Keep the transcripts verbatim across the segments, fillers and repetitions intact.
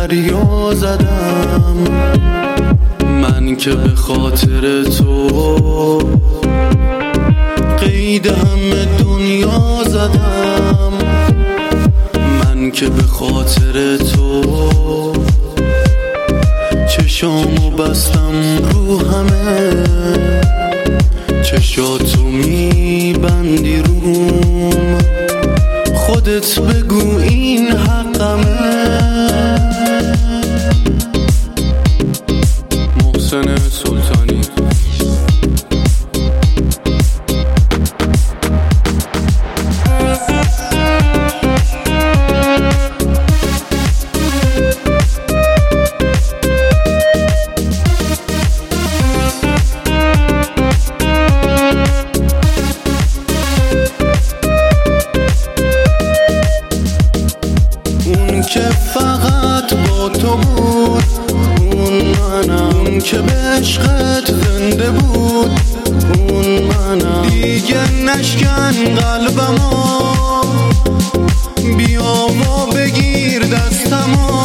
دریا زدم، من که به خاطر تو قید همه دنیا زدم، من که به خاطر تو چشامو بستم رو همه، چشاتو میبندی روم، خودت بگو این حقمه. محسن سلطانی. که فقط با تو بود، اون منم که به عشقت زنده بود، اون منم دیگه نشکن قلبمو، بیا و بگیر دستمو.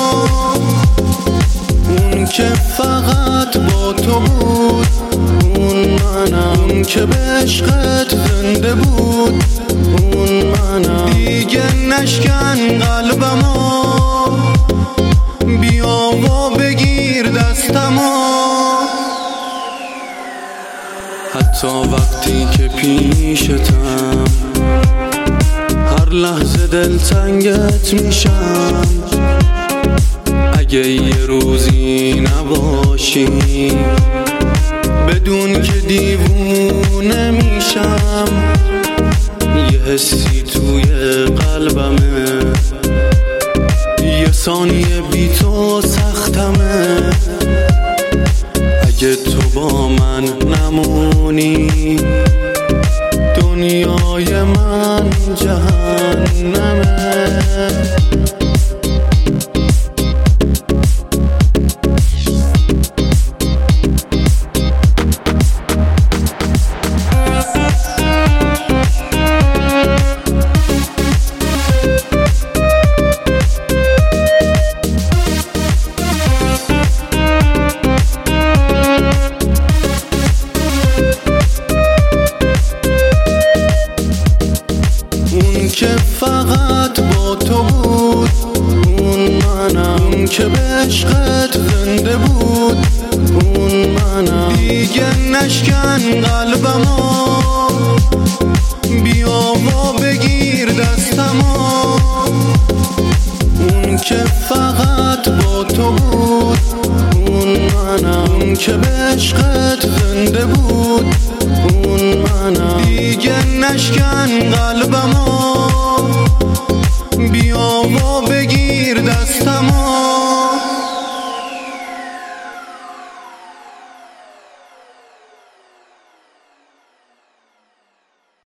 اون که فقط با تو بود، اون منم که به عشقت زنده بود، اون منم دیگه نشکن قلبمو، بیا و بگیر دستمو. حتی وقتی که پیشتم هر لحظه دلتنگت میشم، اگه یه روزی نباشی بدون که دیوونه میشم، یه حسی توی قلبمه، یه ثانیه بی تو سختمه، اگه تو با من نمونی دنیای من جهنمه. که فقط با تو بود، اون منم که به عشقت زنده بود، اون منم دیگه نشکن قلبمو، بیا و بگیر دستمو. اون که فقط با تو بود، اون منم که به عشقت زنده بود، اون منم دیگه نشکن قلبمو، بیا و